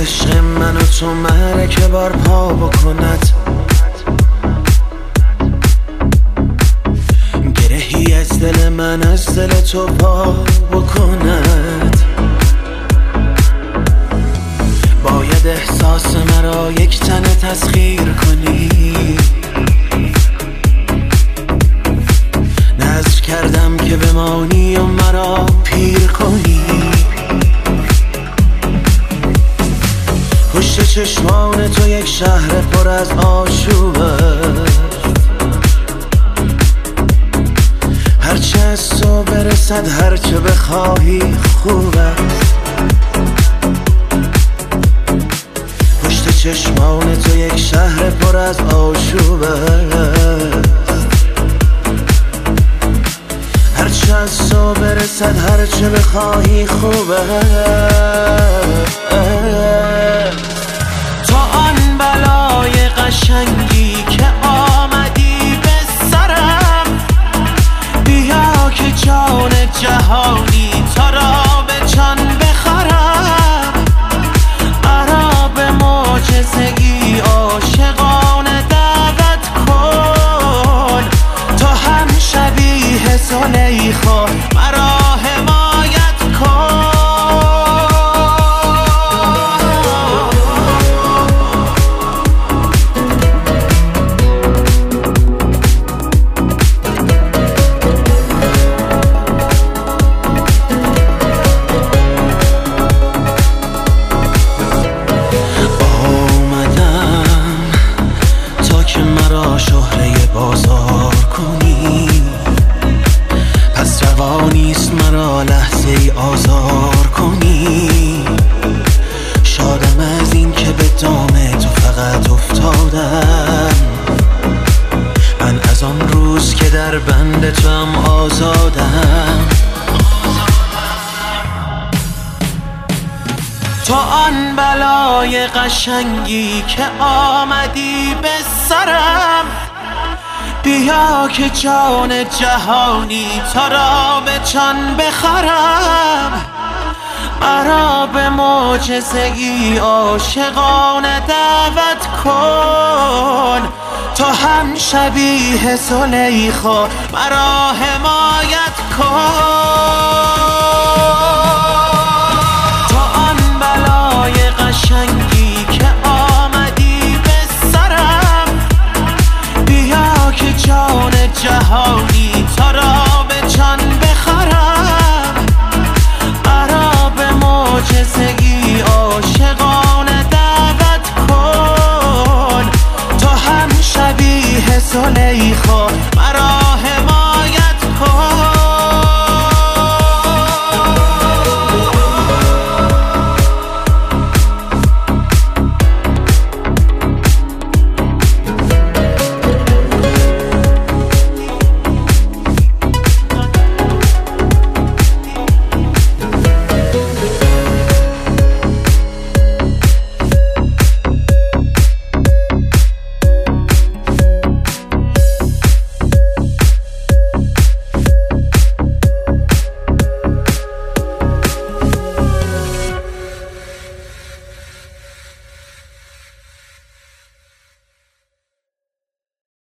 عشق من و تو مرکه بار پا بکند، گرهی از دل من از دل تو پا بکند. باید احساس مرا یک تنه تسخیر کنی، نذر کردم که بمانی و مرا پیر کنی. پشت چشمان تو یک شهر پر از آشوبه، هرچه از تو برسد هرچه بخواهی خوبه. پشت چشمان تو یک شهر پر از آشوبه، هرچه از تو برسد هرچه بخواهی خوبه. تو آن بلای قشنگی که آمدی به سرم، بیا که جان جهانی تا را به جان بخرم. مرا به معجزگی عاشقانه دعوت کن، تو هم شبیه زلیخا مرا حمایت کن. بازار کنی پس روانیست مرا لحظه ای آزار کنی. شادم از این که به دام تو فقط افتادم، من از آن روز که در بند تو هم آزادم. تو آن بلای قشنگی که آمدی به سرم، بیا که جان جهانی تا را به جان بخرم. مرا به معجزگی عاشقانه دعوت کن، تو هم شبیه زلیخا مرا حمایت کن.